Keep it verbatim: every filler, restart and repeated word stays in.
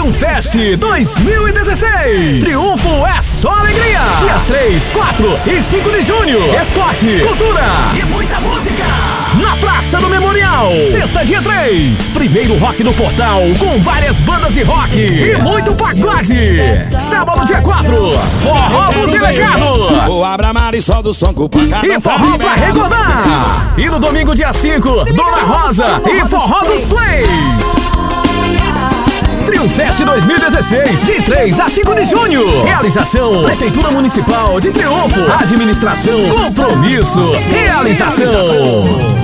Triunfest dois mil e dezesseis. Triunfo é só alegria. Dias três, quatro e cinco de junho. Esporte, cultura e muita música. Na Praça do Memorial. Sexta, dia três. Primeiro rock do Portal com várias bandas de rock e muito pagode. Sábado, dia quatro. Forró do Delegado. O Abramar e só do som com e forró pra recordar. E no domingo, dia cinco, Dona Rosa e forró dos Plays. Triunfest dois mil e dezesseis, de três a cinco de junho. Realização: Prefeitura Municipal de Triunfo. Administração: Compromisso. Realização.